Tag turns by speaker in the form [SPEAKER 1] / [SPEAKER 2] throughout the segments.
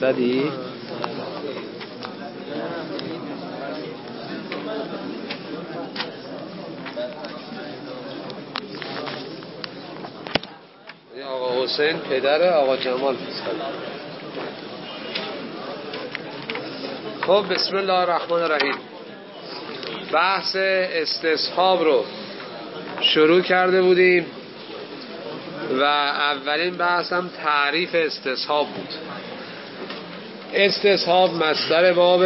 [SPEAKER 1] درصدی؟ آقا حسین پدر آقا جمال پسر. خب بسم الله الرحمن الرحیم. بحث استصحاب رو شروع کرده بودیم و اولین بحث هم تعریف استصحاب بود. استصحاب مصدر باب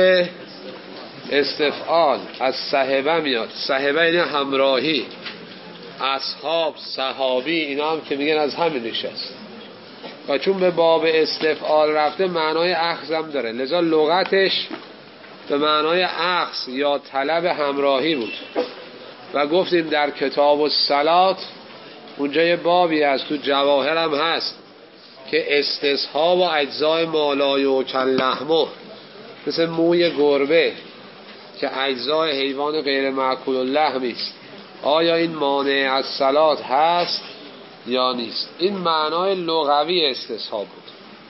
[SPEAKER 1] استفعال از صحبه میاد. صحبه یعنی همراهی. اصحاب، صحابی، اینا هم که میگن از همین ریشه است و چون به باب استفعال رفته معنای اخذ هم داره، لذا لغتش به معنای اخذ یا طلب همراهی بود و گفتیم در کتاب الصلات اونجا یه بابی از تو جواهر هم هست که استصحاب و اجزای مالای و کلحمه، مثل موی گربه که اجزای حیوان غیر مأکول اللحمی است، آیا این مانع از صلات هست یا نیست؟ این معنای لغوی استصحاب بود.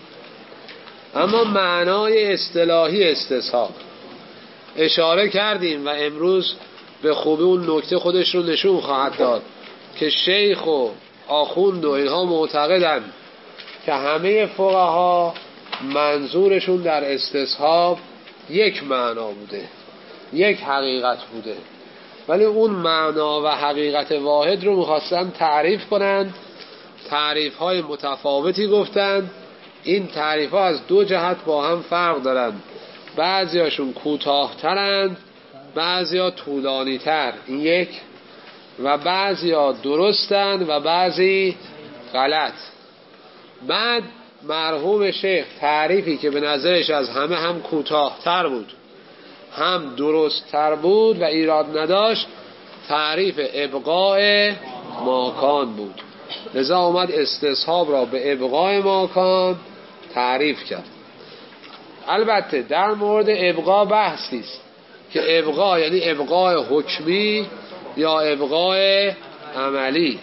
[SPEAKER 1] اما معنای اصطلاحی استصحاب اشاره کردیم و امروز به خوبی اون نکته خودش رو نشون خواهد داد که شیخ و آخوند و اینها معتقدن که همه فقها منظورشون در استصحاب یک معنا بوده، یک حقیقت بوده، ولی اون معنا و حقیقت واحد رو میخواستن تعریف کنند. تعریف های متفاوتی گفتند. این تعریف ها از دو جهت با هم فرق دارند. بعضی هاشون کوتاه ترند، بعضی ها طولانی تر، این یک، و بعضی ها درستند و بعضی غلط. بعد مرحوم شیخ تعریفی که به نظرش از همه هم کوتاه تر بود هم درست تر بود و ایراد نداشت، تعریف ابقاء ماکان بود. لذا اومد استصحاب را به ابقاء ماکان تعریف کرد. البته در مورد ابقاء بحثی است که ابقاء یعنی ابقاء حکمی یا ابقاء عملی.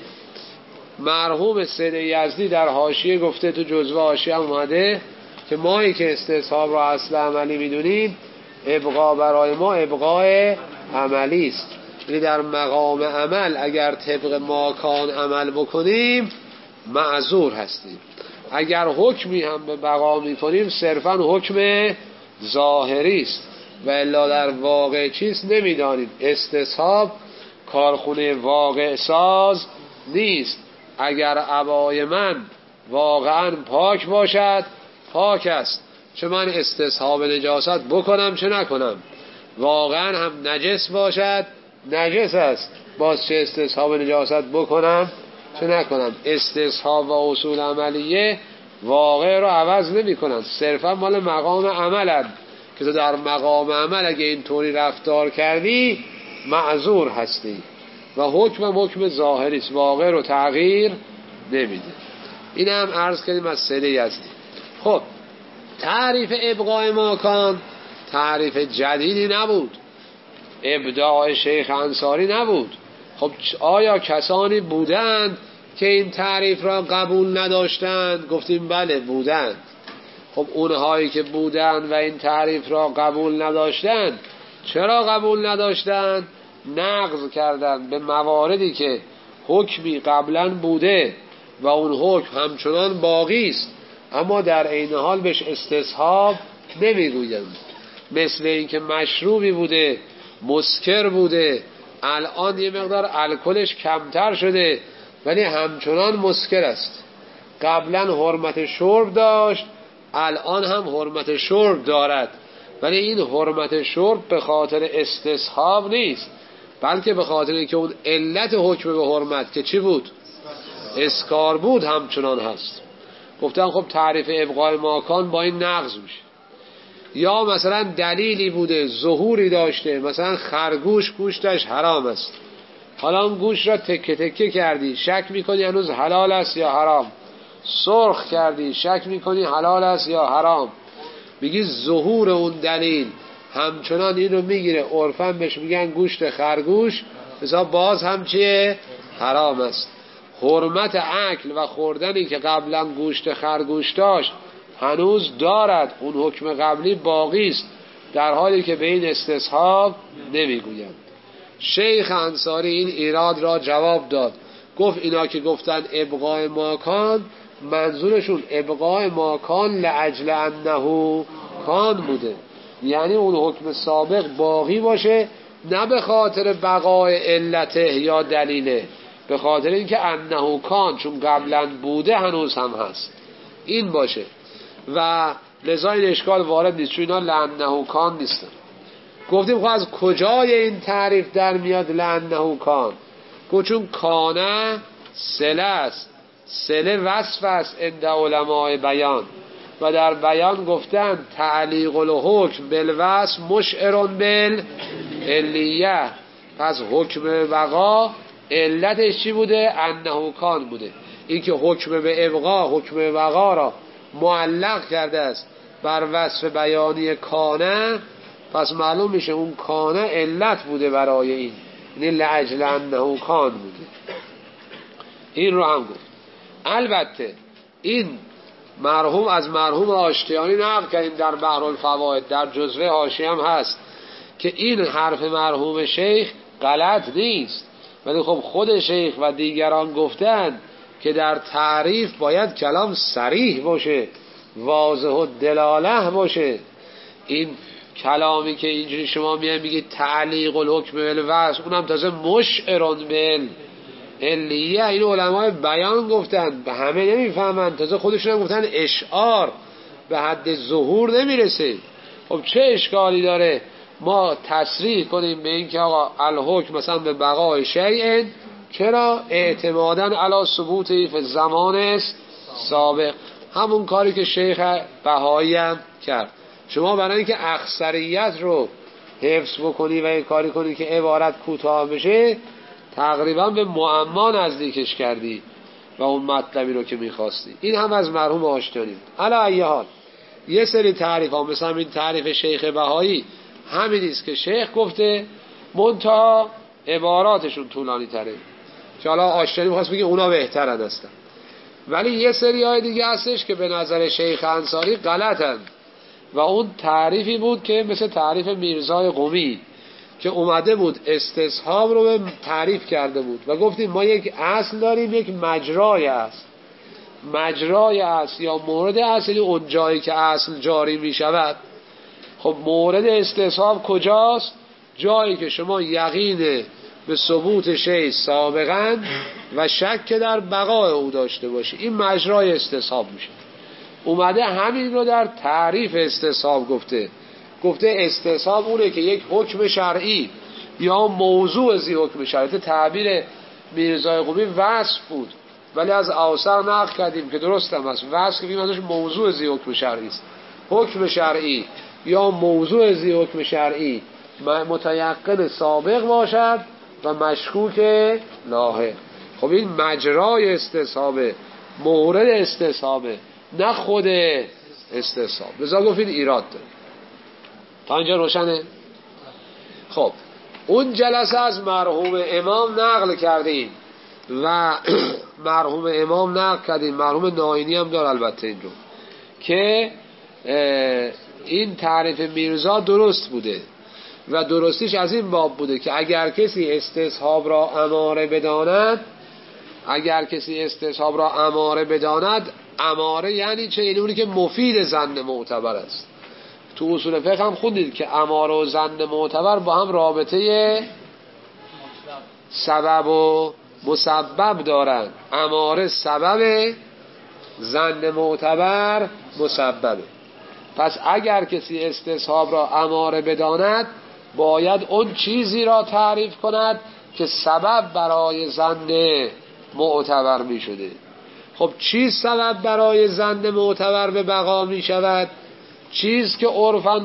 [SPEAKER 1] مرحوم سید یزدی در حاشیه گفته، تو جزوه حاشیه هم اومده که مایی که استصحاب را اصل عملی میدونیم، ابقاء برای ما ابقاء عملی است. یعنی در مقام عمل اگر طبق ماکان عمل بکنیم معذور هستیم، اگر حکمی هم به بقا میکنیم صرفا حکم ظاهری است و الا در واقع چیز نمیدانیم. استصحاب کارخونه واقع ساز نیست. اگر عبای من واقعا پاک باشد پاک است، چه من استصحاب نجاست بکنم چه نکنم، واقعا هم نجس باشد نجس است، باز چه استصحاب نجاست بکنم چه نکنم. استصحاب و اصول عملیه واقع رو عوض نمی کنن، صرفا مال مقام عملن که تو در مقام عمل اگه اینطوری رفتار کردی معذور هستی و حکم ظاهری است، واقع رو تغییر نمیده. این هم عرض کردیم از سید یزدی. خب تعریف ابقاء ماکان تعریف جدیدی نبود، ابداع شیخ انصاری نبود. خب آیا کسانی بودند که این تعریف را قبول نداشتند؟ گفتیم بله بودند. خب اونهایی که بودند و این تعریف را قبول نداشتند، چرا قبول نداشتند؟ نقض کردند به مواردی که حکمی قبلا بوده و اون حکم همچنان باقی است، اما در عین حال بهش استصحاب نمیگویند. مثل این که مشروبی بوده، مسکر بوده، الان یه مقدار الکلش کمتر شده ولی همچنان مسکر است. قبلا حرمت شرب داشت، الان هم حرمت شرب دارد، ولی این حرمت شرب به خاطر استصحاب نیست، بلکه به خاطر اینکه اون علت حکم به حرمت که چی بود؟ اسکار بود، همچنان هست. گفتن خب تعریف ابقاء ماکان با این نقض میشه. یا مثلا دلیلی بوده، ظهوری داشته، مثلا خرگوش گوشتش حرام است، حالا اون گوشت را تکه تکه کردی، شک میکنی هنوز حلال است یا حرام، سرخ کردی، شک میکنی حلال است یا حرام، میگی ظهور اون دلیل همچنان این رو میگیره، عرفاً بهش میگن گوشت خرگوش، مثلا باز هم چیه؟ حرام است. حرمت اکل و خوردنی که قبلا گوشت خرگوش داشت هنوز دارد، اون حکم قبلی باقی است، در حالی که به این استصحاب نمیگویند. شیخ انصاری این ایراد را جواب داد، گفت اینا که گفتن ابقاء ماکان، منظورشون ابقاء ماکان لاجل انه کان بوده، یعنی اون حکم سابق باقی باشه، نه به خاطر بقای علته یا دلیله، به خاطر اینکه انه کان، چون قبلا بوده هنوز هم هست، این باشه. و لذا این اشکال وارد نیست، چون اینا لانه کان نیستن. گفتیم خب از کجای این تعریف در میاد لانه کان؟ گفت چون کانه صله است، صله وصف است عند علماء بیان، و در بیان گفتن تعلیق الحکم بالوصف مشعر بالعلیه. پس حکم بقا علتش چی بوده؟ انه کان بوده. این که حکم به ابقا، حکم بقا را معلق کرده است بر وصف بیانی کانه، پس معلوم میشه اون کانه علت بوده برای این، یعنی لاجل انه کان بوده. این رو هم گفت. البته این مرحوم از مرحوم آشتیانی نقل کردیم در بحر الفواید، در جزوه حاشیه هم هست که این حرف مرحوم شیخ غلط نیست، ولی خب خود شیخ و دیگران گفتن که در تعریف باید کلام صریح باشه، واضح و دلاله باشه. این کلامی که اینجوری شما میگید تعلیق الحکم بالوصف، اونم تازه مشعر بالعلیه، این علمای بیان گفتن، به همه نمیفهمن، تازه خودشون هم گفتن اشعار به حد ظهور نمیرسه. خب چه اشکالی داره ما تصریح کنیم به این که آقا الحکم مثلا به بقای شیء، چرا؟ اعتماداً علی ثبوتی فی الزمان است سابق، همون کاری که شیخ بهایی هم کرد. شما برای اینکه اکثریت رو حفظ بکنی و این کاری کنی که عبارت کوتاه بشه، تقریبا به معما نزدیکش کردی و اون مطلبی رو که میخواستی. این هم از مرحوم آشتیانی. علی ای حال یه سری تعریف ها، مثلا این تعریف شیخ بهایی همین است که شیخ گفته، منتها عباراتشون طولانی تره، که حالا آشتیانی میخواست بگه اونا بهترن هستن. ولی یه سری های دیگه هستش که به نظر شیخ انصاری غلطن، و اون تعریفی بود که مثل تعریف میرزای قمی که اومده بود استصحاب رو به تعریف کرده بود و گفتیم ما یک اصل داریم، یک مجرای اصل. مجرای اصل یا مورد اصلی اون جایی که اصل جاری می شود. خب مورد استصحاب کجاست؟ جایی که شما یقین به ثبوت شیء سابقا و شک در بقای او داشته باشی، این مجرای استصحاب میشه. اومده همین رو در تعریف استصحاب گفته استصحاب اونه که یک حکم شرعی یا موضوع زی حکم شرعی، تعبیر میرزای قمی وصف بود ولی از آثار نقل کردیم که درست هم است، وصف که میگه موضوع زی حکم شرعی است. حکم شرعی یا موضوع زی حکم شرعی متیقن سابق باشد و مشکوک لاحق. خب این مجرای استصحابه، مورد استصحابه، نه خود استصحاب. لذا گفتید ایراد داره. تا اینجا روشنه؟ خب اون جلسه از مرحوم امام نقل کردیم و مرحوم امام نقل کردیم، مرحوم ناینی هم داره البته این رو، که این تعریف میرزا درست بوده و درستیش از این باب بوده که اگر کسی استصحاب را اماره بداند، اماره یعنی چه؟ یعنی اونی که مفید ظن معتبر است. تو اصول فقه هم خوندید که اماره و ظن معتبر با هم رابطه سبب و مسبب دارن. اماره سبب، ظن معتبر مسببه. پس اگر کسی استصحاب را اماره بداند، باید اون چیزی را تعریف کند که سبب برای ظن معتبر می شده. خب چیز سبب برای ظن معتبر به بقا می شود؟ چیز که عرفاً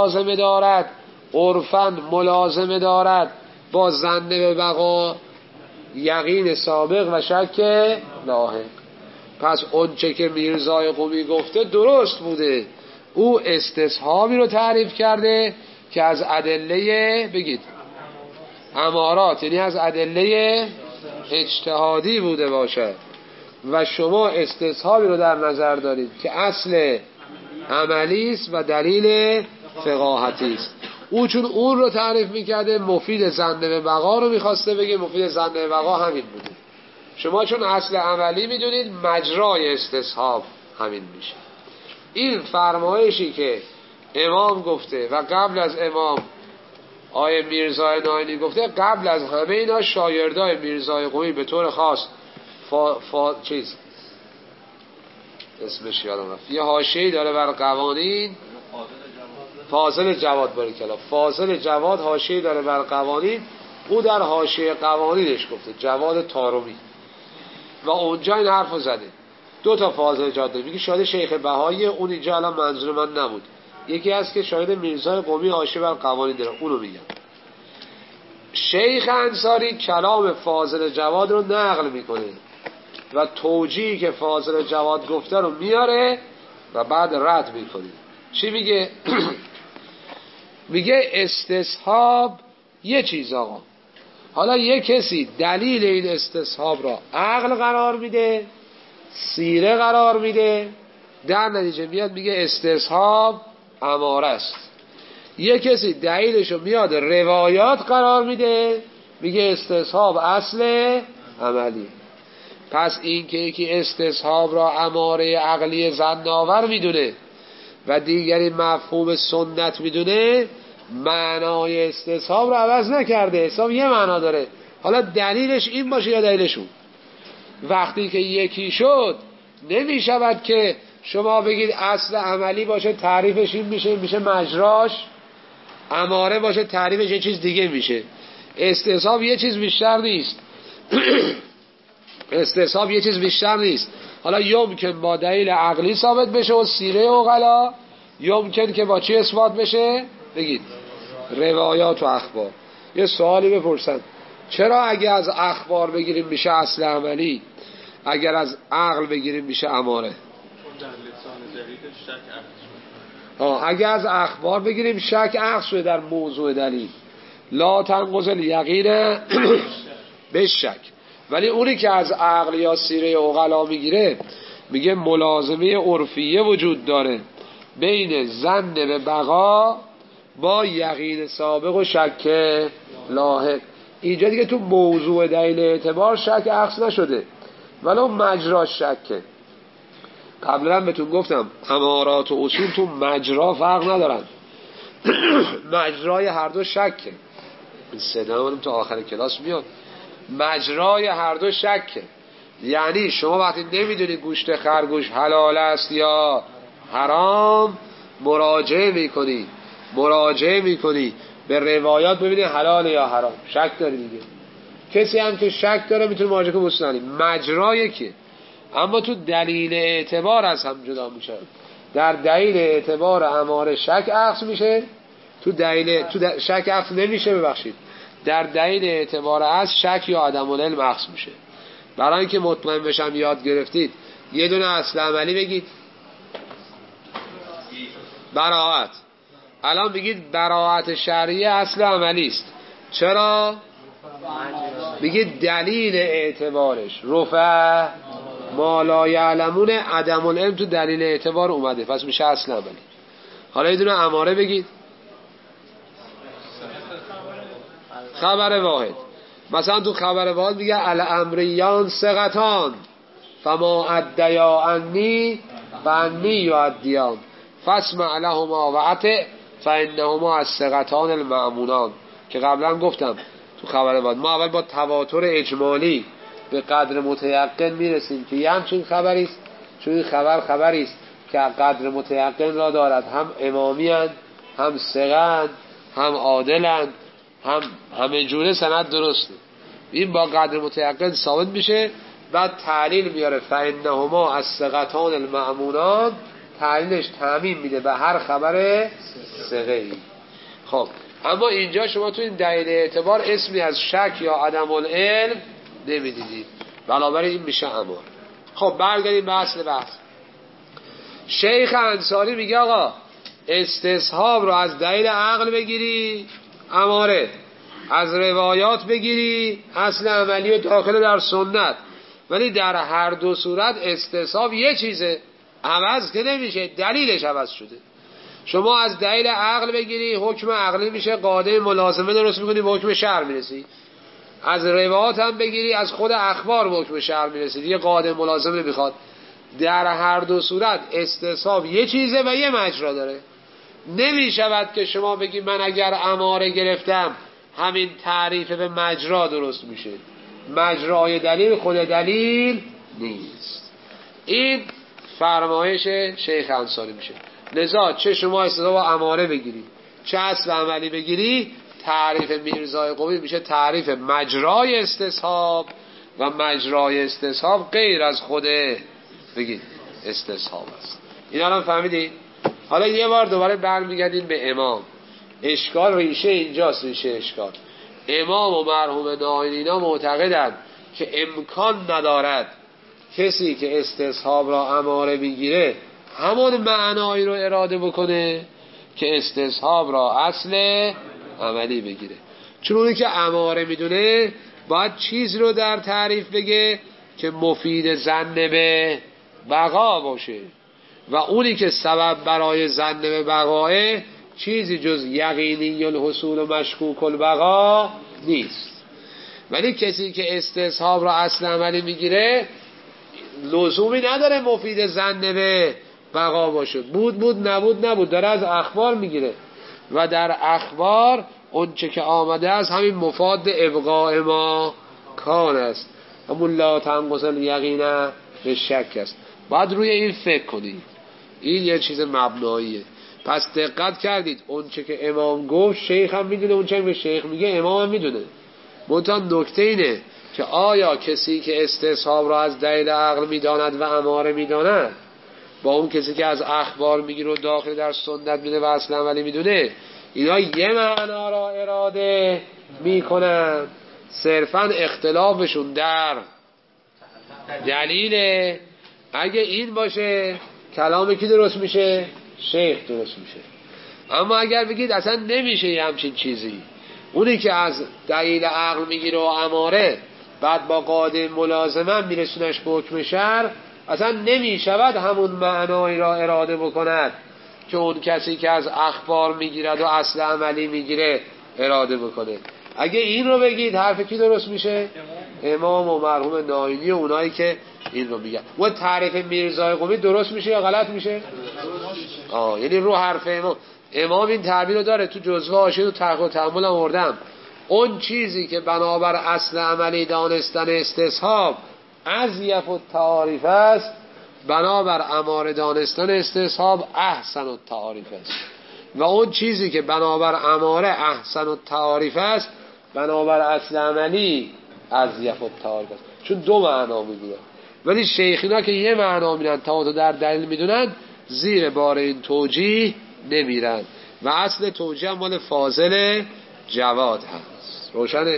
[SPEAKER 1] ملازمه دارد با ظن به بقا یقین سابق و شک لاحق. پس اون چه که میرزای قمی گفته درست بوده، او استصحابی رو تعریف کرده که از ادله بگید امارات، یعنی از ادله اجتهادی بوده باشد، و شما استصحابی رو در نظر دارید که اصل عملی است و دلیل فقاهتی است. او چون اون رو تعریف میکرده مفید ظن به بقا رو میخواسته بگه مفید ظن به بقا همین بوده. شما چون اصل عملی میدونید مجرای استصحاب همین میشه. این فرمایشی که امام گفته و قبل از امام آیه میرزا ناینی گفته، قبل از همه اینا شاگردای میرزای قمی به طور خاص اسمش یادم رفت، یه حاشیه‌ای داره بر قوانین، فاضل جواد باریکلا، فاضل جواد حاشیه‌ای داره بر قوانین، او در حاشیه قوانینش گفته، جواد طارمی، و اونجا این حرفو زده. دو تا فاضل جواد داره، میگه شاید شیخ بهایی، اون اینجا الان منظور من نبود، یکی هست که شاید میرزای قمی حاشیه بر قوانین داره، اونو میگم. شیخ انصاری کلام فاضل جواد رو نقل میکنه و توجیهی که فاضل جواد گفته رو میاره و بعد رد میکنه. چی میگه؟ میگه استصحاب یه چیز آقا، حالا یه کسی دلیل این استصحاب را عقل قرار میده، سیره قرار میده، در نتیجه میاد میگه استصحاب اماره است. یه کسی دلیلشو میاد روایات قرار میده، میگه استصحاب اصل عملی. پس این که یکی استصحاب را اماره عقلی ظن‌آور میدونه و دیگری مفهوم سنت میدونه، معنای استصحاب را عوض نکرده، حساب یه معنا داره، حالا دلیلش این باشه یا دلیلشون. وقتی که یکی شد نمیشود که شما بگید اصل عملی باشه تعریفش این میشه مجراش اماره باشه تعریفش یه چیز دیگه میشه. استصحاب یه چیز بیشتر نیست. استصحاب یه چیز بیشتر نیست. حالا یمکن با دلیل عقلی ثابت بشه و سیره عقلا، یمکن که با چی اثبات بشه؟ بگید روایات و اخبار. یه سوالی بپرسن، چرا اگه از اخبار بگیریم میشه اصل عملی، اگر از عقل بگیریم میشه اماره؟ اگه از اخبار بگیریم شک عقل شده در موضوع دلیل، لا تنقض الیقین به شک. ولی اونی که از عقل یا سیره عقلا میگیره میگه ملازمه عرفیه وجود داره بین ظن به بقا با یقین سابق و شک لاحق. اینجا دیگه تو موضوع دلیل اعتبار شک عقل نشده ولو مجراش شکه. قبلا بهتون گفتم امارات و اصول تو مجرا فرق ندارن. مجرای هر دو شکه. این صدا تو آخر کلاس میاد. مجرای هر دو شکه، یعنی شما وقتی نمیدونی گوشت خرگوش حلال است یا حرام مراجعه میکنی به روایات ببینی حلال یا حرام، شک داری دیگه. کسی هم که شک داره میتونه مراجعه کنه بستانی، مجرا یکیه، اما تو دلیل اعتبار از هم جدا میشه. در دلیل اعتبار اماره شک عقل میشه، تو شک عقل نمیشه، ببخشید در دلیل اعتبار از شک یا عدم العلم عقل میشه. برای اینکه مطمئن بشم یاد گرفتید یه دونه اصل عملی بگید. براءت. الان بگید براءت شرعیه اصل عملی است. چرا؟ بگید دلیل اعتبارش رفع ما لا یعلمون، عدم العلم تو دلیل اعتبار اومده، پس میشه اصل عملی. حالا یه دونه اماره بگید. خبر واحد. مثلا تو خبر واحد میگه الامریان ثقتان فما ادیا انی فانی یؤدیان فاسمع لهما وأطع فانهما الثقتان المأمونان، که قبلا گفتم تو خبر واحد ما اول با تواتر اجمالی به قدر متیقن میرسیم که یه همچین خبری است، چون این خبری است که قدر متیقن را دارد، هم امامی اند، هم ثقه، هم عادل، هم همه جوره سند درسته. این با قدر متیقن ثابت میشه. بعد تعلیل میاره فانهما الثقتان المأمونان، تعلیلش تعمیم میده به هر خبر ثقه‌ای. خب اما اینجا شما تو این دلیل اعتبار اسمی از شک یا عدم العلم نمیدیدید، بنابراین این میشه امار. خب برگردیم به اصل بحث. شیخ انصاری میگه آقا استصحاب رو از دلیل عقل بگیری اماره، از روایات بگیری اصل عملی و داخل در سنت، ولی در هر دو صورت استصحاب یه چیزه، عوض که نمیشه، دلیلش عوض شده. شما از دلیل عقل بگیری حکم عقلی میشه، قاعده ملازمه درست میکنی به حکم شرع میرسی. از روایات هم بگیری از خود اخبار به حکم شرع میرسی، دیگه قاعده ملازمه نمیخواد. در هر دو صورت استصحاب یه چیزه و یه مجرا داره. نمیشود که شما بگی من اگر اماره گرفتم همین تعریف به مجرا درست میشه. مجرای دلیل خود دلیل نیست. این فرمایش شیخ انصاری میشه. لذا چه شما استصحاب اماره بگیری چه اصل عملی بگیری، تعریف میرزای قومی میشه تعریف مجرای استصحاب و مجرای استصحاب غیر از خود بگید استصحاب است. اینا الان فهمیدید؟ حالا یه بار دوباره برمیگردیم به امام. اشکال ریشه اینجاست، ریشه اشکال. امام و مرحوم ناینینا معتقدند که امکان ندارد کسی که استصحاب را اماره میگیره همون معنایی رو اراده بکنه که استصحاب را اصل عملی بگیره. چون اونی که اماره میدونه باید چیزی رو در تعریف بگه که مفید ظن به بقا باشه و اونی که سبب برای ظن به بقاه چیزی جز یقینی الحصول و مشکوک البقا نیست. ولی کسی که استصحاب را اصل عملی میگیره لزومی نداره مفید ظن به بقا باشه، بود نبود داره از اخبار میگیره و در اخبار اون چه که آمده است همین مفاد ابقاء ما کان است، همون لا تنقص الیقین به شک است. باید روی این فکر کنید، این یه چیز مبناییه. پس دقت کردید اون چه که امام گفت شیخ هم میدونه، اون چه که شیخ میگه امام هم میدونه. منتها نکته اینه که آیا کسی که استصحاب را از دلیل عقل میداند و اماره میداند با اون کسی که از اخبار میگیره و داخل در سنت میده و اصل عملی میدونه اینا یه معنا را اراده میکنن، صرفا اختلافشون در دلیله. اگه این باشه کلام کی درست میشه؟ شیخ درست میشه. اما اگر بگید اصلا نمیشه یه همچین چیزی، اونی که از دلیل عقل میگیره و اماره بعد با قاعده ملازمه میرسونش به حکم شرع، اصلا نمیشود همون معنایی را اراده بکند که اون کسی که از اخبار میگیرد و اصل عملی میگیره اراده بکنه. اگه این رو بگید حرف کی درست میشه؟ امام و مرحوم ناینی و اونایی که این رو میگن. و تعریف میرزای قمی درست میشه یا غلط میشه؟ یعنی رو حرف امام این تعبیر رو داره. تو جزوه حاشیه و تحقیق و تأمل آوردم. اون چیزی که بنابر اصل عملی دانستن استصحاب اضیف التعاریف است، بنابر اماره دانستن استصحاب احسن التعاریف است. و اون چیزی که بنابر اماره احسن التعاریف است، بنابر اصل عملی اضیف التعاریف است. چون دو معنا میدونن، ولی شیخینا که یه معنا میدونن تا در دلیل میدونن زیر بار این توجیه نمیرن و اصل توجیه هم مال فاضل جواد هست. روشنه؟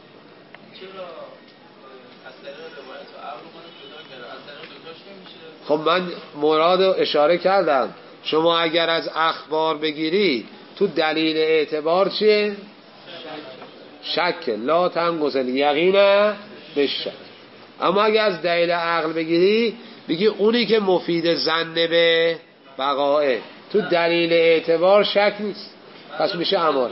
[SPEAKER 1] خب من مراد اشاره کردم. شما اگر از اخبار بگیری تو دلیل اعتبار چیه؟ شک. لا تنقص الیقین بالشک. اما اگر از دلیل عقل بگیری بگی اونی که مفید ظن به بقائه تو دلیل اعتبار شک نیست، پس میشه اماره.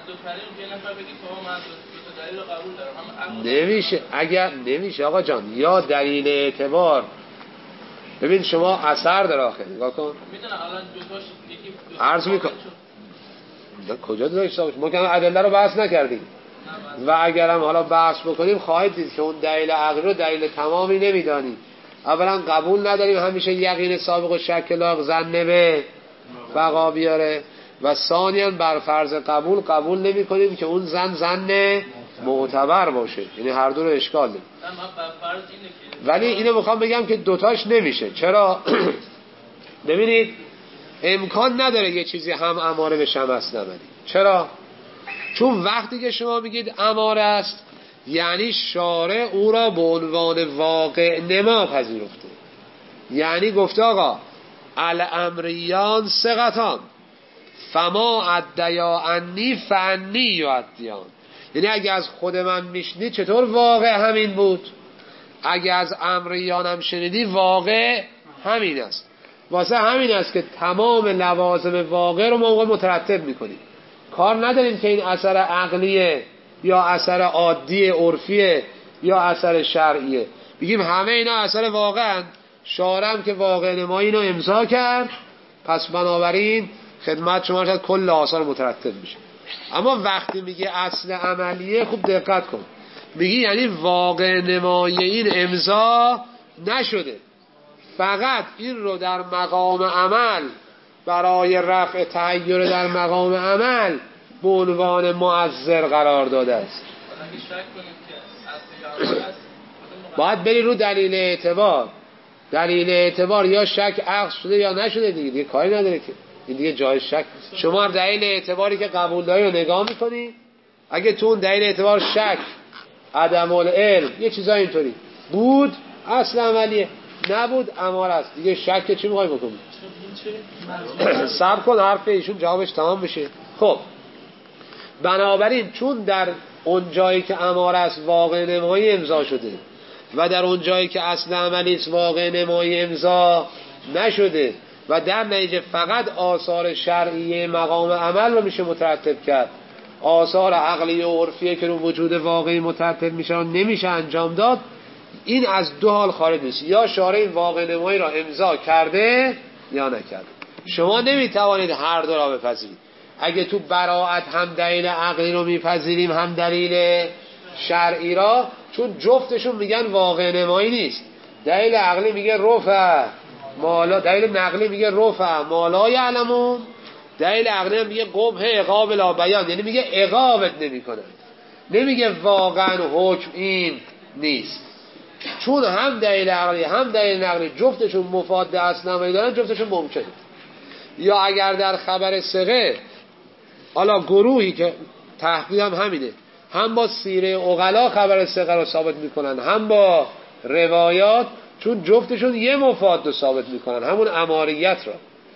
[SPEAKER 1] نمیشه. اگر نمیشه آقا جان، یا دلیل اعتبار ببین شما اثر در آخر نگاه کن. میدونم الان دوتاش یکی عرض میکنم کجا داشته باشه. ما که ادله رو بحث نکردیم و اگرم حالا بحث بکنیم خواهید دید که اون دلیل عقلی رو دلیل تمامی نمیدانیم. اولا قبول نداریم همیشه یقین سابق و شک لاغ ظن به بقا بیاره و ثانیاً بر فرض قبول نمی کنیم که اون زن معتبر باشه. یعنی هر دو رو اشکال داریم. ولی اینو میخوام بگم که دوتاش نمیشه. چرا؟ ببینید امکان نداره یه چیزی هم اماره بشه هم اصل عملی. چرا؟ چون وقتی که شما میگید اماره است یعنی شارع او را به عنوان واقع نما پذیرفته. یعنی گفته آقا الامریان ثقتان فما ادیا انی فانی یؤدیان. یعنی اگه از خود من میشنی چطور واقع همین بود؟ اگه از امریانم شنیدی واقع همین است. واسه همین است که تمام لوازم واقع رو ما مترتب میکنیم. کار نداریم که این اثر عقلیه یا اثر عادی عرفیه یا اثر شرعیه، بگیم همه اینا اثر واقعن. شارم که واقع نمایی اینو امضا کرد، پس بنابراین خدمت شما شاید کل آثار مترتب میشه. اما وقتی میگه اصل عملیه، خوب دقت کن، میگی یعنی واقع نمایی این امضا نشده، فقط این رو در مقام عمل برای رفع تغییر در مقام عمل به عنوان مؤثر قرار داده است. باید بری رو دلیل اعتبار. دلیل اعتبار یا شک عقل شده یا نشده دیگه کاری نداره که این دیگه جای شک. شما دلیل اعتباری که قبول داری رو نگاه میکنی، اگه تو اون دلیل اعتبار شک، عدم العلم، یه چیزای اینطوری بود، اصل عملیه، نبود اماره است دیگه. شک چی میخوای بکنی؟ صبر کن حرف ایشون جوابش تمام بشه. خب بنابراین چون در اون جایی که اماره است واقع نمایی امضا شده و در اون جایی که اصل عملی است واقع نمایی امضا نشده و در نتیجه فقط آثار شرعیه مقام عمل رو میشه مترتب کرد، آثار عقلی و عرفیه که رو وجود واقعی مترتب میشه نمیشه انجام داد، این از دو حال خارج نیست، یا شارع این واقع نمایی را امضا کرده یا نکرده. شما نمیتوانید هر دو را بپذیرید. اگه تو براءت هم دلیل عقلی رو میپذیریم هم دلیل شرعی را، چون جفتشون میگن واقع نمایی نیست. دلیل عقلی میگه رفع مالا، دلیل نقلی میگه رفع مالا یعلمون، دلیل عقلی هم میگه قبح عقاب لا بیان، یعنی میگه عقابت نمیکنه، نمیگه واقعا حکم این نیست. چون هم دلیل عقلی هم دلیل نقلی جفتشون مفاد اصل نمایی دارن، جفتشون ممکنه. یا اگر در خبر ثقه، حالا گروهی که تحقیق هم همینه، هم با سیره عقلا خبر ثقه رو ثابت میکنن هم با روایات، چون جفتشون یه مفاد رو ثابت میکنن، همون اماریت رو.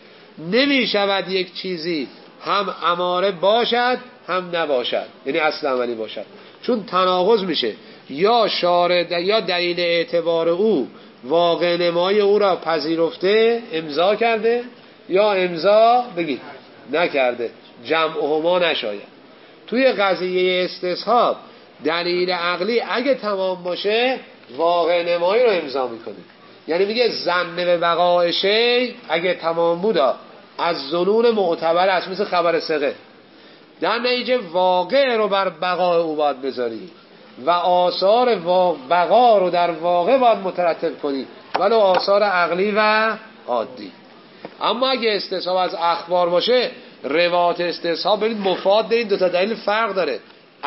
[SPEAKER 1] نمیشود یک چیزی هم اماره باشد هم نباشد، یعنی اصل عملی باشد، چون تناقض میشه. یا شارع یا دلیل اعتبار او واقع نمای او را پذیرفته امضا کرده، یا امضا بگید نکرده، جمعهما نشاید. توی قضیه استصحاب دلیل عقلی اگه تمام باشه واقع نمایی رو امضا میکنه، یعنی میگه ظن به بقاء شی اگه تمام بودا از ظنون معتبر است، مثل خبر ثقه، در نتیجه واقع رو بر بقاء او باید بذاری و آثار بقا رو در واقع باید مترتب کنی، ولو آثار عقلی و عادی. اما اگه استصحاب از اخبار باشه، روایت استصحاب ببینید مفاد این دو تا دلیل فرق داره.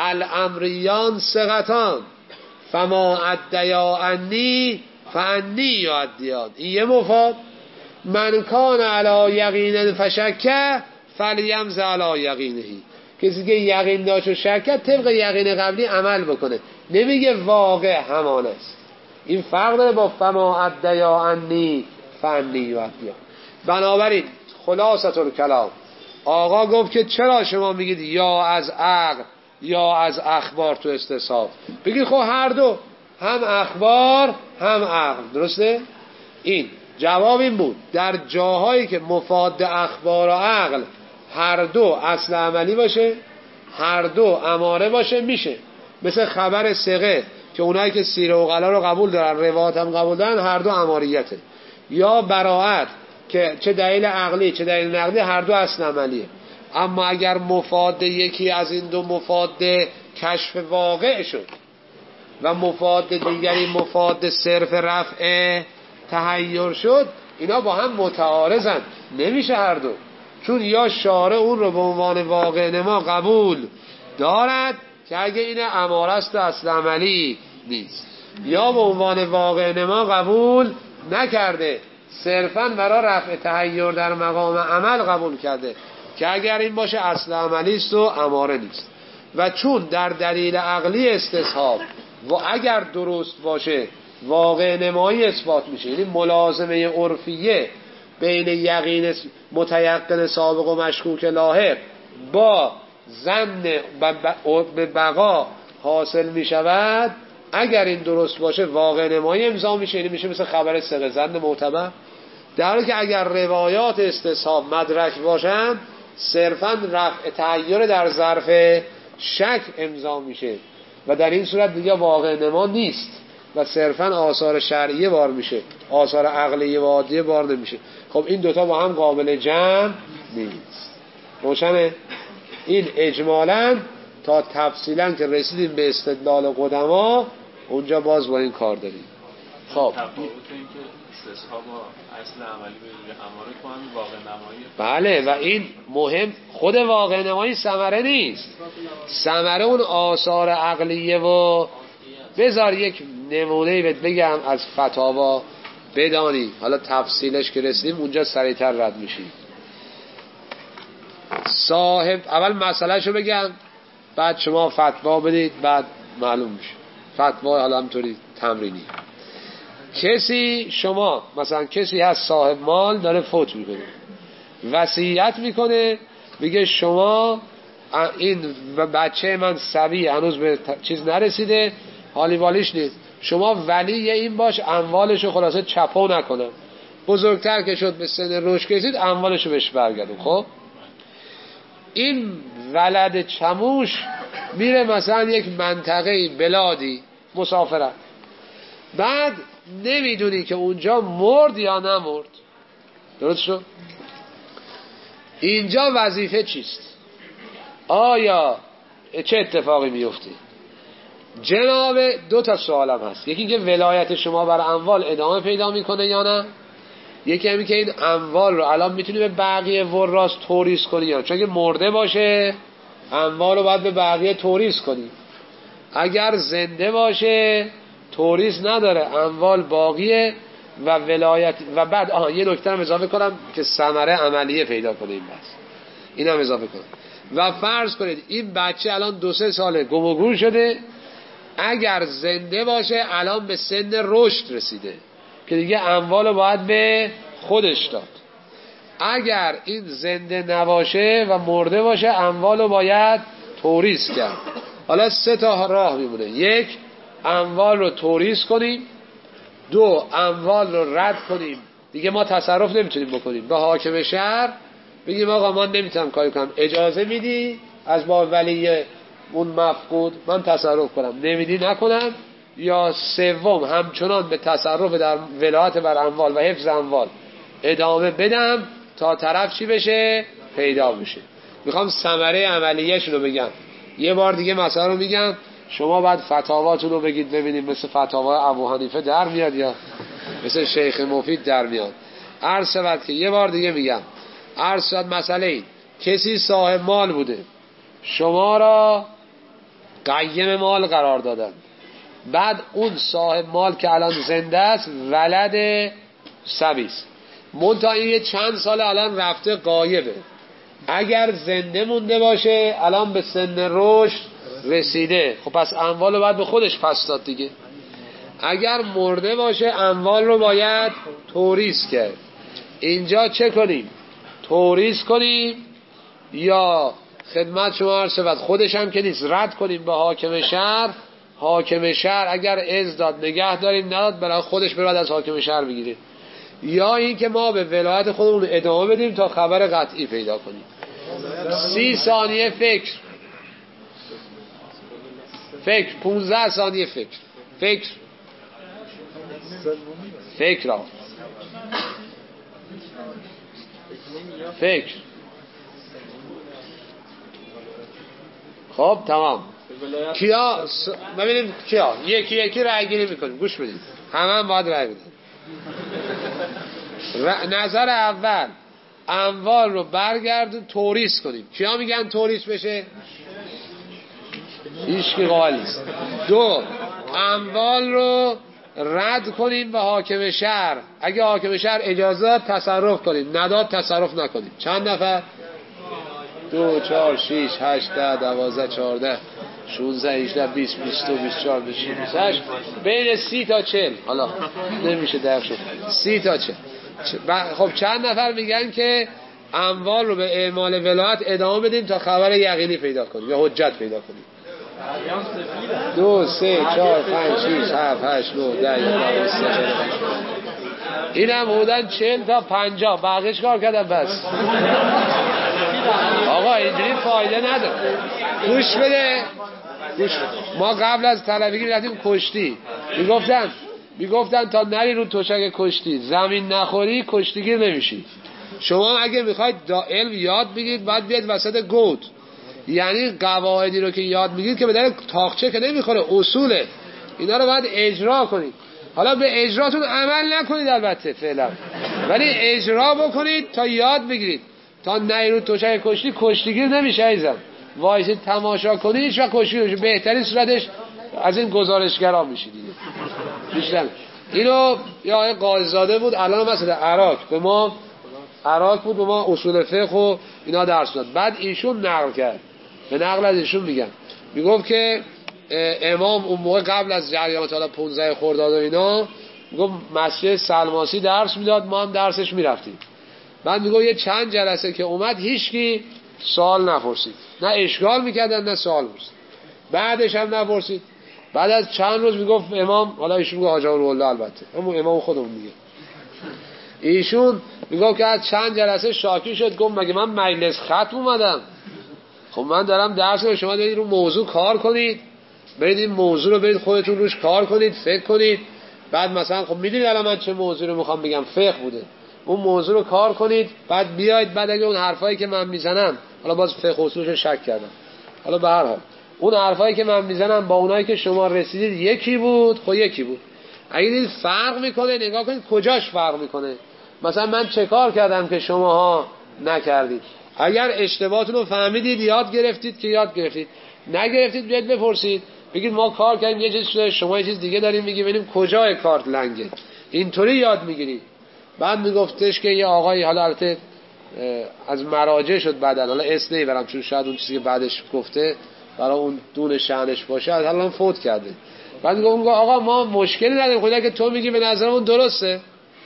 [SPEAKER 1] الامریان ثقتان فما ادیا انی فانی یادیان، این یه مفاد. من کان علی یقین فشک فلیمز علی یقینهی، کسی که یقین داشت و شک طبق یقین قبلی عمل بکنه، نمیگه واقع همان است. این فرق داره با فما ادیا انی فانی یادیان. بنابراین خلاصه الکلام، آقا گفت که چرا شما میگید یا از عقل یا از اخبار تو استصحاب؟ بگید خب هر دو، هم اخبار هم عقل، درسته؟ این جواب این بود در جاهایی که مفاد اخبار و عقل هر دو اصل عملی باشه، هر دو اماره باشه، میشه. مثل خبر ثقه که اونایی که سیره و عقلا رو قبول دارن، روایات هم قبول دارن، هر دو اماریته. یا براءت که چه دلیل عقلی چه دلیل نقلی هر دو اصل عملیه. اما اگر مفاد یکی از این دو مفاد کشف واقع شد و مفاد دیگری مفاد صرف رفع تحیر شد، اینا با هم متعارضن، نمیشه هر دو. چون یا شارع اون رو به عنوان واقع نما قبول دارد که اگه این اماره است و اصل عملی نیست، یا به عنوان واقع نما قبول نکرده، صرفاً برای رفع تحیر در مقام عمل قبول کرده که اگر این باشه اصل عملی است و اماره نیست. و چون در دلیل عقلی استصحاب و اگر درست باشه واقع نمایی اثبات میشه، یعنی ملازمه عرفیه بین یقین متیقن سابق و مشکوک لاحق با ظن به بقا حاصل میشود، اگر این درست باشه واقع نمایی امضا میشه، یعنی میشه مثل خبر ثقه ظن معتبر. در حالی که اگر روایات استصحاب مدرک باشن صرفا رفع تغییر در ظرف شک امضا میشه و در این صورت دیگه واقع نما نیست و صرفا آثار شرعیه بار میشه، آثار عقلیه و عادیه بار نمیشه. خب این دوتا با هم قابل جمع نیست. روشنه؟ این اجمالاً تا تفصیلاً که رسیدیم به استدلال قدما اونجا باز با این کار داریم. خب
[SPEAKER 2] تفاوت این که استصحاب با اصل عملی به اماره کنن واقع نمایی.
[SPEAKER 1] بله و این مهم، خود واقع نمایی ثمره نیست، ثمره اون آثار عقلیه. و بذار یک نمونه بهت بگم از فتاوا بدانی، حالا تفصیلش که رسیدیم اونجا سریعتر رد میشیم. صاحب اول مسئلهشو بگم بعد شما فتوا بدید بعد معلوم میشه. فتوا حالا همطوری تمرینی. کسی شما مثلا کسی هست صاحب مال داره فوت میکنه، وصیت میکنه میگه شما این بچه من صبی هنوز به چیز نرسیده، حالی والیش نیست، شما ولی این باش اموالشو خلاصه چپو نکنم، بزرگتر که شد به سن رشد کشید اموالشو بهش برگردون. خب این ولد چموش میره مثلا یک منطقه بلادی مسافرت، بعد نمیدونی که اونجا مرد یا نمرد. درست شد؟ اینجا وظیفه چیست؟ آیا چه اتفاقی میفته؟ جناب دو تا سوالم هست. یکی که ولایت شما بر اموال ادامه پیدا میکنه یا نه، یکی همی که این اموال رو الان میتونی به بقیه وراث توریث کنی یا نه. چون که مرده باشه اموال رو باید به بقیه توریث کنی، اگر زنده باشه توریث نداره، اموال باقیه و ولایت. و بعد یه نکته هم اضافه کنم که ثمره عملیه پیدا کنه این بحث، این هم اضافه کنم. و فرض کنید این بچه الان 2-3 ساله گم و گور شده، اگر زنده باشه الان به سن رشد رسیده که دیگه اموال باید به خودش داد. اگر این زنده نباشه و مرده باشه اموال باید توریث کرد. حالا 3 تا راه میمونه. 1 اموال رو توریث کنیم، 2 اموال رو رد کنیم، دیگه ما تصرف نمیتونیم بکنیم، به حاکم شهر بگیم آقا من نمیتونم کاری کنم، اجازه میدی از با ولی اون مفقود من تصرف کنم؟ نمیدی نکنم. یا 3 همچنان به تصرف در ولایت بر اموال و حفظ اموال ادامه بدم تا طرف چی بشه؟ پیدا بشه. میخوام ثمره عملیه‌شون رو بگم. یه بار دیگه مثلا رو میگم، شما بعد فتاواتون رو بگید ببینیم مثل فتاوای ابو حنیفه در میاد یا مثل شیخ مفید در میاد. عرض شود که یه بار دیگه میگم، عرض شد مسئله این کسی صاحب مال بوده، شما را قیم مال قرار دادن، بعد اون صاحب مال که الان زنده است ولد سبیست، منتها این چند سال الان رفته غایبه، اگر زنده مونده باشه الان به سن رشد رسیده، خب پس اموال رو باید به خودش پس داد دیگه. اگر مرده باشه اموال رو باید توریث کرد. اینجا چه کنیم؟ توریث کنیم یا خدمت شما عرض شود خودش هم که نیست رد کنیم به حاکم شهر؟ حاکم شهر اگر اذن داد نگه داریم، نداد برای خودش برود از حاکم شهر بگیره، یا این که ما به ولایت خودمون ادامه بدیم تا خبر قطعی پیدا کنیم. 30 ثانیه فکر 15 ثانیه فکر. خب تمام. کیا ببینیم کیا یکی رأی گیری میکنیم، گوش بدید، همه باید رأی بدید. نظر اول اموال رو برگردون توریث کنیم. کیا میگن توریث بشه؟ هیچ کی قائل نیست. 2 اموال رو رد کنیم به حاکم شهر، اگه حاکم شهر اجازه داد تصرف کنیم، نداد تصرف نکنیم. چند نفر؟ 2 4 6 8 10 12 14 16 18 20 22 24 28 بین 30 تا 40. حالا نمیشه دقیق شد 30 تا 40. خب چند نفر میگن که اموال رو به اعمال ولایت ادامه بدیم تا خبر یقینی پیدا کنیم یا حجت پیدا کنیم؟ 2 3 4 5 6 7 8 9 10 11 12 13. اینم بودن 40 تا 50 بقیه‌اش کار کردم بس. آقا اینجوری فایده نداره. گوش بده. ما قبل از طلبگی رفتیم کشتی، میگفتن تا نری رو تشک کشتی زمین نخوری کشتیگیر نمیشی. شما اگه میخواید علم یاد بگیرید باید بیاید وسط گود، یعنی قواعدی رو که یاد میگیرید که به در تاقچه که نمیخوره، اصوله، اینا رو باید اجرا کنید. حالا به اجراتون عمل نکنید البته فعلا، ولی اجرا بکنید تا یاد بگیرید. تا نری رو تشک کشتی کشتیگیر نمیشه عزیزم. وایسید تماشا کنید هیچ وقت کشتیگیر نمیشه. بهترین صورتش از این گزارشگرا میشید دیگه. بیشتر اینو یا آقای قاضی‌زاده بود، الان مثلا عراق بود به ما اصول فقه و اینا درس داد. بعد ایشون نقل کرد، به نقل از ایشون میگفت که امام اون موقع قبل از جریان حالا 15 خرداد و اینا میگفت مسجد سلماسی درس میداد، ما هم درسش میرفتیم. بعد میگفت یه چند جلسه که اومد هیچکی سوال نپرسید، نه اشکال میکردن نه سوال پرسید، بعدش هم نپرسید. بعد از چند روز میگفت امام، حالا ایشون میگه حاج الله البته اما امام خودمون میگه، ایشون میگفت که از چند جلسه شاکی شد، گفت مگه من مجلس ختم اومدم؟ خب من دارم درس میدم، شما برید رو موضوع کار کنید، برید این موضوع رو برید خودتون روش کار کنید، فکر کنید. بعد مثلا خب میدونید الان من چه موضوعی رو میخوام بگم، فقه بوده، اون موضوع رو کار کنید، بعد بیاید بعد اگه اون حرفایی که من میزنم، حالا باز فقه اصولش شک کردم، حالا به هر حال اون حرفایی که من میزنم با اونایی که شما رسیدید یکی بود، خب یکی بود. اگه دید فرق میکنه نگاه کنید کجاش فرق میکنه. مثلا من چه کار کردم که شماها نکردید؟ اگر اشتباهتون رو فهمیدید یاد گرفتید که یاد گرفتید، نگرفتید بیاید بپرسید، بگید ما کار کردیم یه چیز شده، شما یه چیز دیگه داریم میگی، ببینیم کجای کارت لنگه. اینطوری یاد میگیرید. بعد میگفتش که یه آقایی، حالا البته از مراجع شد بعدا، حالا اسم نمیبرم چون شاید اون چیزی که بعدش گفته برای اون دون شأنش باشه، الان فوت کرده. بعد میگم آقا ما مشکلی نداریم، خدا که تو میگی به نظرمون درسته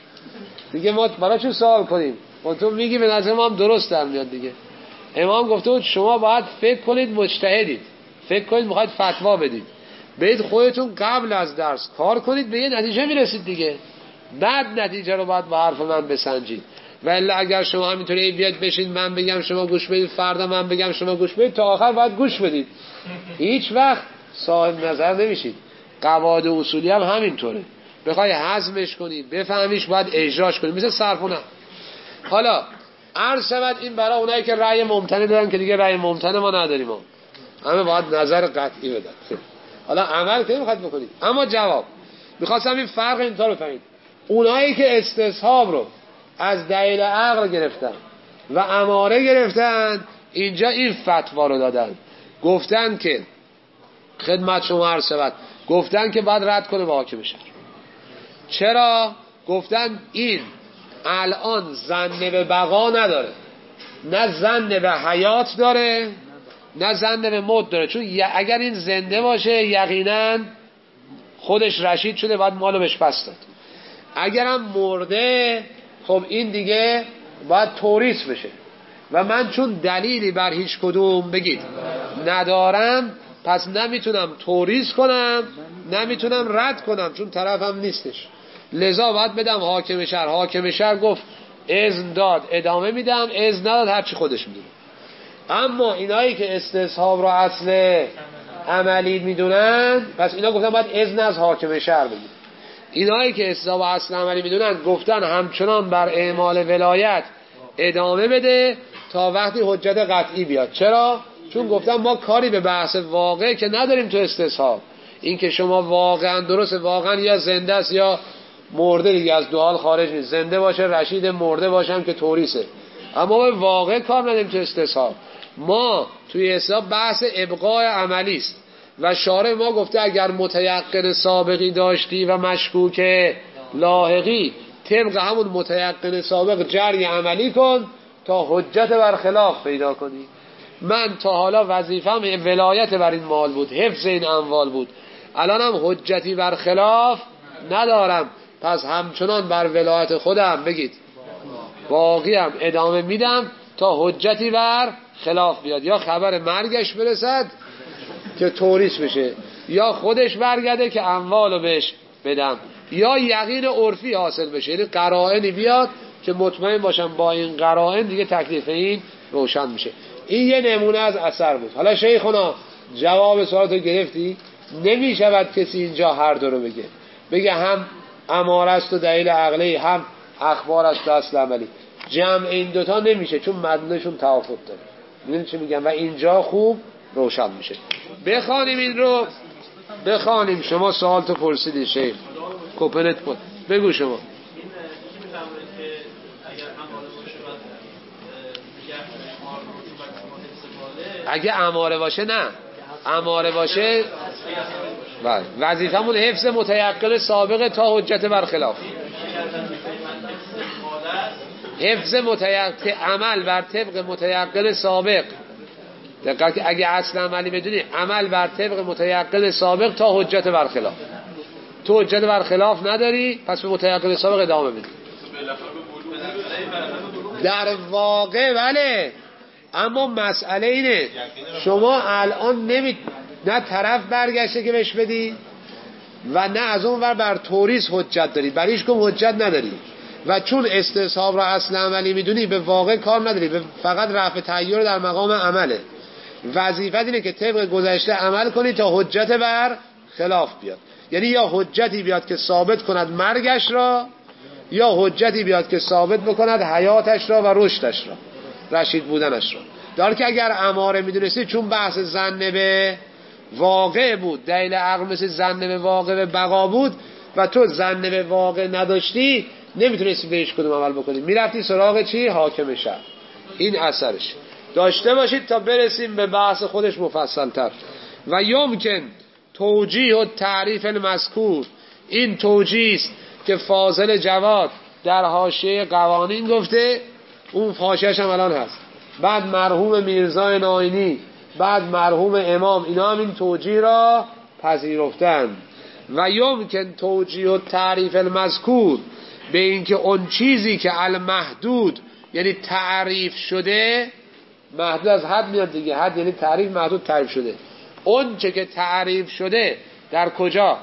[SPEAKER 1] دیگه، ما برای چون سوال کنیم؟ و تو میگی به نظر ما هم درست در میاد دیگه. امام گفته بود شما باید فکر کنید، مجتهدید، فکر کنید میخواید فتوا بدید، برید خودتون قبل از درس کار کنید، به یه نتیجه میرسید دیگه، بعد نتیجه رو باید با حرف من بسنجید. ولی اگر شما همینطوری بیاد بشین من بگم شما گوش بدید، فردا من بگم شما گوش بدید، تا آخر باید گوش بدید، هیچ وقت صاحب نظر نمیشید. قواعد اصولی هم همینطوره، بخوای هضمش کنی بفهمیش باید اجراش کنی، مثل صرفونه. حالا عرض شود این برای اونایی که رأی ممتنع دارن که دیگه رأی ممتنع ما نداریم، همه باید نظر قطعی بدن. حالا عمل که نمیخواد بکنید، اما جواب میخواستم این فرق اینطور رو فهمید. اونایی که استصحاب رو از دلیل عقل گرفتن و اماره گرفتن، اینجا این فتوا رو دادن، گفتن که خدمت شما عرض شود، گفتن که باید رد کنه به حاکم شهر. چرا؟ گفتن این الان ظن به بقا نداره، نه ظن به حیات داره، نه ظن به موت داره، چون اگر این زنده باشه یقینا خودش رشید شده باید مالو بهش پس داد. اگرم مرده خب این دیگه باید توریث بشه، و من چون دلیلی بر هیچ کدوم بگید ندارم، پس نمیتونم توریث کنم، نمیتونم رد کنم، چون طرفم نیستش، لذا باید بدم حاکم شهر. حاکم شهر گفت اذن داد ادامه میدم، اذن نداد هرچی خودش میدونه. اما اینایی که استصحاب رو اصل عملی میدونن، پس اینا گفتن باید اذن از حاکم شهر بگیر. اینایی که استصحاب رو اصل عملی میدونن گفتن همچنان بر اعمال ولایت ادامه بده تا وقتی حجت قطعی بیاد. چرا؟ چون گفتن ما کاری به بحث واقع که نداریم تو استصحاب. این که شما واقعا درست، واقعا یا زنده است یا مرده دیگه، از دو حال خارج نیست، زنده باشه رشید، مرده باشم که توریثه. اما به واقع کار نداریم تو استصحاب. ما توی استصحاب بحث ابقاء عملی است و شارع ما گفته اگر متیقن سابقی داشتی و مشکوک لاحقی، طبق همون متیقن سابق جری عملی کن تا حجت بر خلاف پیدا کنی. من تا حالا وظیفم ولایت بر این مال بود، حفظ این اموال بود، الانم حجتی بر خلاف ندارم، پس همچنان بر ولایت خودم بگید باقیم ادامه میدم تا حجتی بر خلاف بیاد، یا خبر مرگش برسد که توریث بشه، یا خودش برگرده که اموالو بهش بدم. یا یقین عرفی حاصل بشه، یعنی قرائنی بیاد که مطمئن باشم با این قرائن دیگه تکلیف این روشن میشه. این یه نمونه از اثر بود. حالا شیخنا جواب سوالتو گرفتی؟ نمیشود کسی اینجا هر دو رو بگه هم اماره است و دلیل عقلی، هم اخبار است و اصل عملی. جمع این دوتا نمیشه چون مدنشون توافق داره. میدونی چی میگم؟ و اینجا خوب روشن میشه. بخوانیم این رو، بخوانیم. شما سوال تو پرسیدی شیخ کوپنت بود، بگو شما. اگه اماره باشه نه، اماره باشه وظیفمون حفظ متیقن سابق تا حجت برخلاف. حفظ متیقن عمل بر طبق متیقن سابق. دقیقاً که اگه اصل عملی بدونی عمل بر طبق متیقن سابق تا حجت برخلاف. تو حجت برخلاف نداری پس به متیقن سابق ادامه بده. در واقع بله، اما مسئله اینه شما الان نه طرف برگشته که بهش بدی و نه از اون ور بر توریس حجت داری، بر هیچ کدوم حجت نداری و چون استصحاب را اصل عملی میدونی به واقع کار نداری، فقط رفع تغییر در مقام عمله. وظیفت اینه که طبق گذشته عمل کنی تا حجت بر خلاف بیاد، یعنی یا حجتی بیاد که ثابت کند مرگش را یا حجتی بیاد که ثابت بکند حیاتش را و رشدش را، رشید بودنش را. در که اگر اماره میدونستی چون بحث ظن به واقع بود، دلیل عقل مثل ظن به واقع به بقا بود و تو ظن به واقع نداشتی نمیتونستی به هیچ کدوم عمل بکنی، میرفتی سراغ چی؟ حاکم شرع. این اثرش داشته باشید تا برسیم به بحث خودش مفصل تر. و یمکن توجیه و تعریف المذکور، این توجیه است که فاضل جواد در حاشیه قوانین گفته، اون حاشیه‌اش هم الان هست، بعد مرحوم میرزا ناینی، بعد مرحوم امام، اینا هم این توجیه را پذیرفتند. و یمکن توجیه و تعریف المذکور به این که اون چیزی که المحدود یعنی تعریف شده، محدود از حد میاد دیگه، حد یعنی تعریف، محدود تعریف شده. اون چه که تعریف شده در کجا؟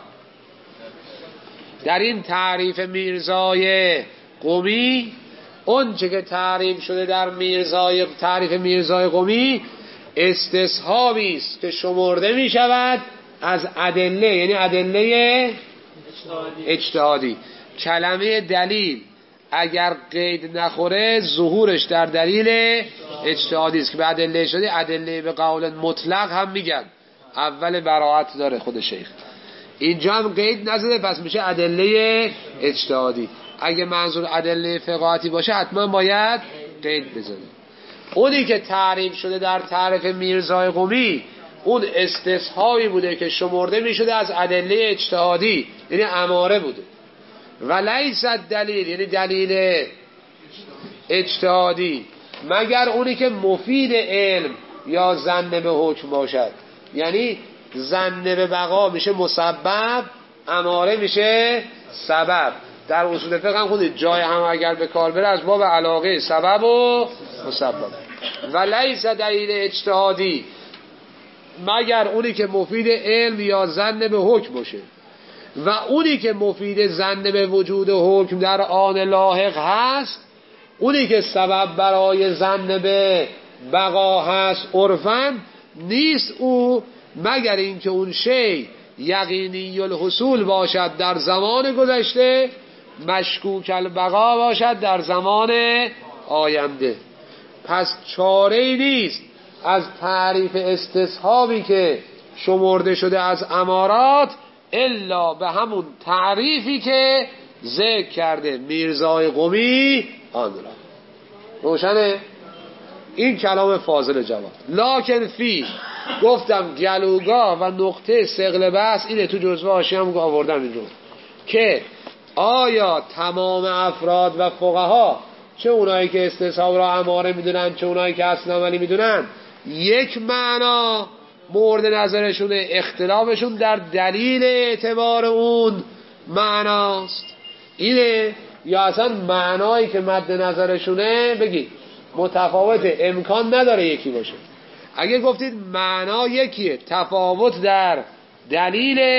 [SPEAKER 1] در این تعریف میرزای قمی. اون چه که تعریف شده در تعریف میرزای قمی استصحابی است که شمرده می شود از ادله، یعنی ادله اجتهادی. کلمه دلیل اگر قید نخوره ظهورش در دلیل اجتهادی است که به ادله شده. ادله به قول مطلق هم میگن اول براعت داره خود شیخ، اینجا هم قید نزده پس میشه ادله اجتهادی. اگه منظور ادله فقاهتی باشه حتما باید قید بزنه. اونی که تعریف شده در تعریف میرزای قمی اون استصحابی بوده که شمرده میشده از ادله اجتهادی، یعنی اماره بوده. و لیس دلیل یعنی دلیل اجتهادی مگر اونی که مفید علم یا ظن به حکم باشد، یعنی ظن به بقا میشه مسبب، اماره میشه سبب. در اصول فقه هم خودید جای هم اگر به کار بره از باب علاقه سبب و مسبب. و لیس دلیل اجتهادی مگر اونی که مفید علم یا ظن به حکم باشه. و اونی که مفید ظن به وجود حکم در آن لاحق هست، اونی که سبب برای ظن به بقا هست عرفاً، نیست او مگر اینکه اون شی یقینی الحصول باشد در زمان گذشته، مشکوک البقا باشد در زمان آینده. پس چاره‌ای نیست از تعریف استصحابی که شمرده شده از امارات الا به همون تعریفی که ذکر کرده میرزای قمی آن را. روشنه؟ این کلام فاضل جواد. لکن فی گفتم گلوگاه و نقطه ثقل بحث اینه، تو جزوه حاشیه هم آوردم این رو، که آیا تمام افراد و فقها، چه اونایی که استصحاب را اماره میدونن چه اونایی که اصل عملی میدونن، یک معنا مورد نظرشونه، اختلافشون در دلیل اعتبار اون معناست اینه، یا اصلا معنایی که مد نظرشونه بگید متفاوته، امکان نداره یکی باشه. اگه گفتید معنا یکیه، تفاوت در دلیل،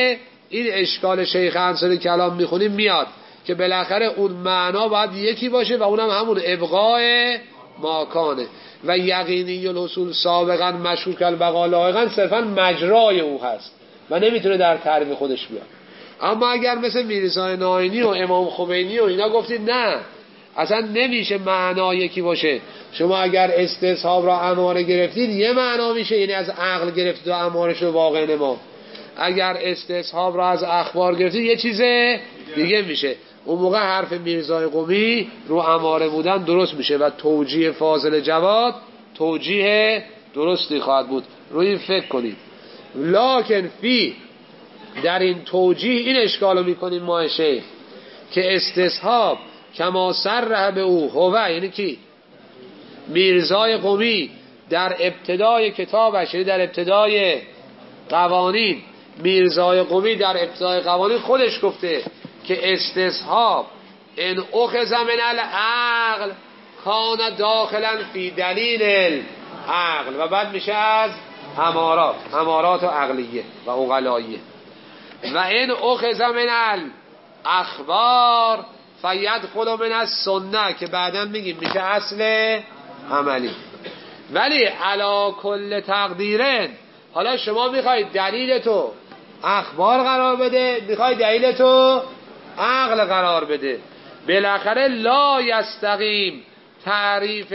[SPEAKER 1] این اشکال شیخ انصاری کلام میخونیم میاد که بالاخره اون معنا باید یکی باشه و اونم همون ابقاء ماکانه و یقینی الحصول سابقا مشکوک البقا لاحقا صرفا مجرای او هست و نمیتونه در تعریف خودش بیاد. اما اگر مثل میرزا ناینی و امام خمینی و اینا گفتید نه اصلا نمیشه معنا یکی باشه، شما اگر استصحاب را اماره گرفتید یه معنا میشه، یعنی از عقل گرفتید و اماره شد واقع نما، اگر استصحاب را از اخبار گرفتید یه چیز دیگه میشه. اون موقع حرف میرزای قمی رو اماره بودن درست میشه و توجیه فاضل جواد توجیه درستی خواهد بود. روی این فکر کنید. لکن فی در این توجیه این اشکالو میکنیم ما شیخ که استصحاب کما صرح به او هو، یعنی کی؟ میرزای قمی در ابتدای کتابش، یعنی در ابتدای قوانین، میرزای قمی در ابتدای قوانین خودش گفته که استصحاب ان اخذ من العقل کان داخلا فی دلیل العقل و بعد میشه از امارات و عقلیه و عقلاییه و ان اخذ من الاخبار فیدخل من السنه که بعدا میگیم میشه اصل عملی. ولی علی کل تقدیرن، حالا شما میخواید دلیل تو اخبار قرار بده، میخواید دلیل تو عقل قرار بده، بالاخره لا یستقیم تعریف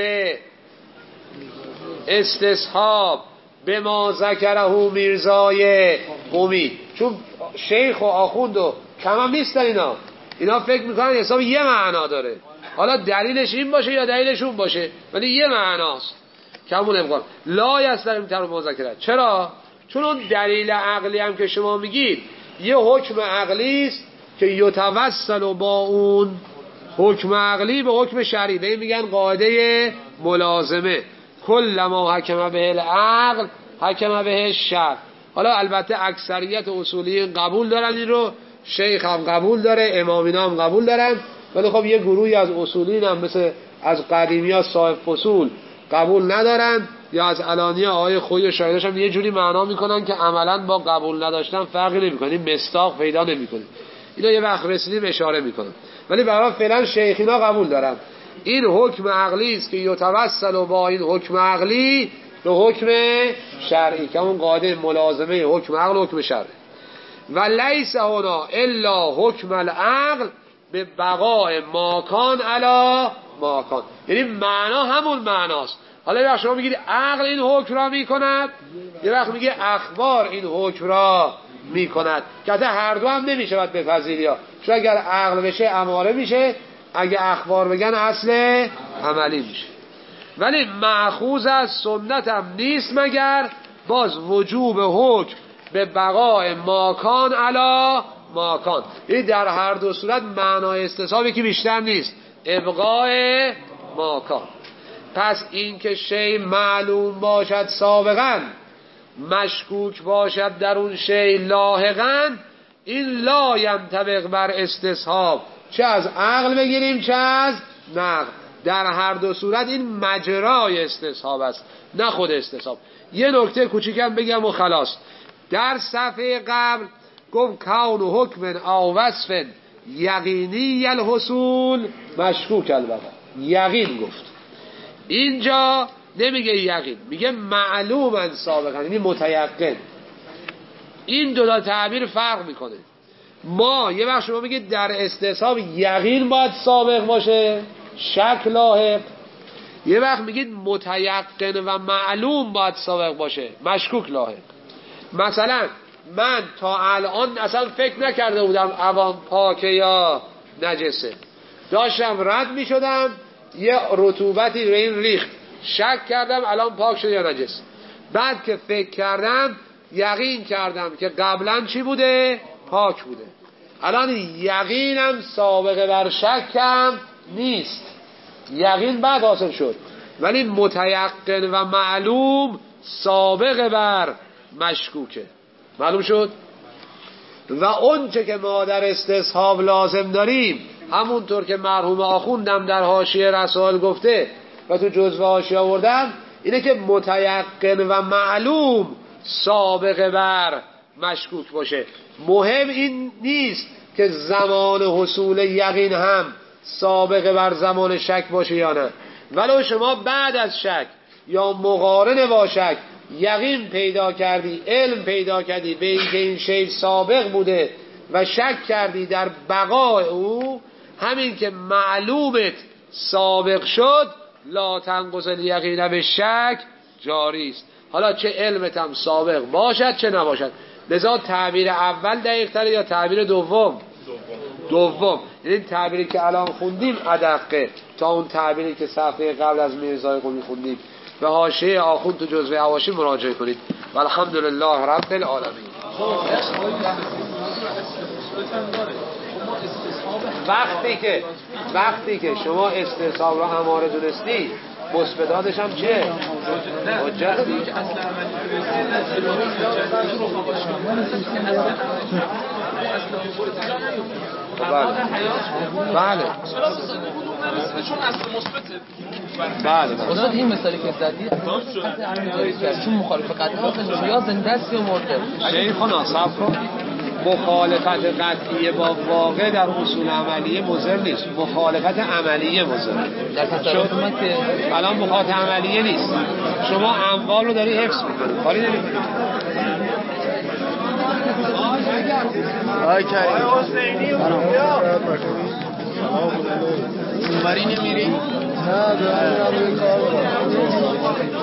[SPEAKER 1] استصحاب به ما ذکره میرزای قمی، چون شیخ و آخوند و کم هم نیستن اینا فکر میکنن حساب یه معنا داره، حالا دلیلش این باشه یا دلیلش اون باشه ولی یه معناست. کمون امکان لا یستقیم تعریف ما ذکره. چرا؟ چون اون دلیل عقلی هم که شما میگید یه حکم عقلی است که یتوسل با اون حکم عقلی به حکم شرعی، به این میگن قاعده ملازمه، کل ما حکم به العقل حکم به الشرع. حالا البته اکثریت اصولیین قبول دارن این رو، شیخ هم قبول داره، امامینا هم قبول دارن، ولی خب یه گروهی از اصولیین هم مثل از قدیمیا صاحب فصول قبول ندارن، یا از علانیه آقای خوی و شایدش هم یه جوری معنا میکنن که عملا با قبول نداشتن فرقی نمیکنه، این مصداق پیدا نمیکنه. اینا یه وقت رسیدیم اشاره میکنن، ولی برای فعلا شیخینا قبول دارن این حکم عقلی است که یتوسل با این حکم عقلی به حکم شرعی که اون قاعده ملازمه حکم عقل و حکم شرعی. و لیس هنا الا حکم العقل به بقاء ماکان علی ماکان، یعنی معنا همون معناست. حالا یه وقت شما میگید عقل این حکم را میکند، یه وقت میگه اخبار این حکم را میکند، که هر دو هم نمیشه باید بپذیری ها، چون اگر عقل بشه اماره میشه، اگه اخبار بگن اصل عملی میشه. ولی مأخوذ از سنت هم نیست مگر باز وجوب حکم به بقاء ماکان علی ماکان، یعنی در هر دو صورت معنای استصحاب که بیشتر نیست، ابقاء ماکان. پس این که شی معلوم باشد سابقا، مشکوک باشد در اون شی لاحقا، این لا ینطبق بر استصحاب، چه از عقل بگیریم چه از نقل، در هر دو صورت این مجرای استصحاب است نه خود استصحاب. یه نکته کوچیکم بگم و خلاص. در صفحه قبل گفت کون و حکم او وصف یقینی الحصول مشکوک البقا، یقین گفت، اینجا نمیگه یقین، میگه معلومن سابقا، یعنی متیقن. این دو تا تعبیر فرق میکنه. ما یه وقت شما میگید در استصحاب یقین باید سابق باشه، شک لاحق، یه وقت میگید متیقن و معلوم باید سابق باشه، مشکوک لاحق. مثلا من تا الان اصلا فکر نکرده بودم عوام پاکه یا نجسه، داشتم رد میشدم یه رطوبتی به این ریخت، شک کردم الان پاک شده یا نجس، بعد که فکر کردم یقین کردم که قبلا چی بوده؟ پاک بوده. الان یقینم سابقه بر شکم نیست، یقین بعد حاصل شد، ولی متیقن و معلوم سابقه بر مشکوکه. معلوم شد؟ و اون چه که ما در استصحاب لازم داریم، همونطور که مرحوم آخوندم در حاشیه رسائل گفته و تو جزوه حاشیه آوردم، اینه که متیقن و معلوم سابقه بر مشکوک باشه. مهم این نیست که زمان حصول یقین هم سابقه بر زمان شک باشه یا نه. ولو شما بعد از شک یا مقارن با شک یقین پیدا کردی، علم پیدا کردی به اینکه این شی سابق بوده و شک کردی در بقای او، همین که معلومت سابق شد لا تنقض الیقین به شک جاری است. حالا چه علمت هم سابق باشد چه نباشد. لذا تعبیر اول دقیق تره یا تعبیر دوم؟ دوم. یعنی تعبیری که الان خوندیم ادقه تا اون تعبیری که صفحه قبل از میرزای قمی خوندیم. به حاشیه آخوند تو جزوه حواشی مراجعه کنید. والحمدلله رب العالمین. وقتی که شما استصحاب رو اماره دونستی، مثبتاتش هم چه؟ حجت دیگه. بله
[SPEAKER 3] چون اصل مثبته.
[SPEAKER 1] بله
[SPEAKER 4] استاد این مثالی که زدی چون مخالف قطعی یا زنده است یا مرده.
[SPEAKER 1] شیخنا صبر کن. مخالفت قطعی با واقع در اصول عملیه مضر نیست، مخالفت عملیه مضر.
[SPEAKER 4] در تصرف ما که
[SPEAKER 1] الان مخالفت عملیه نیست، شما اموال رو داری حفظ میکنی، کاری نمی‌کنی.
[SPEAKER 5] آی کریم اونوری نمیری؟ نه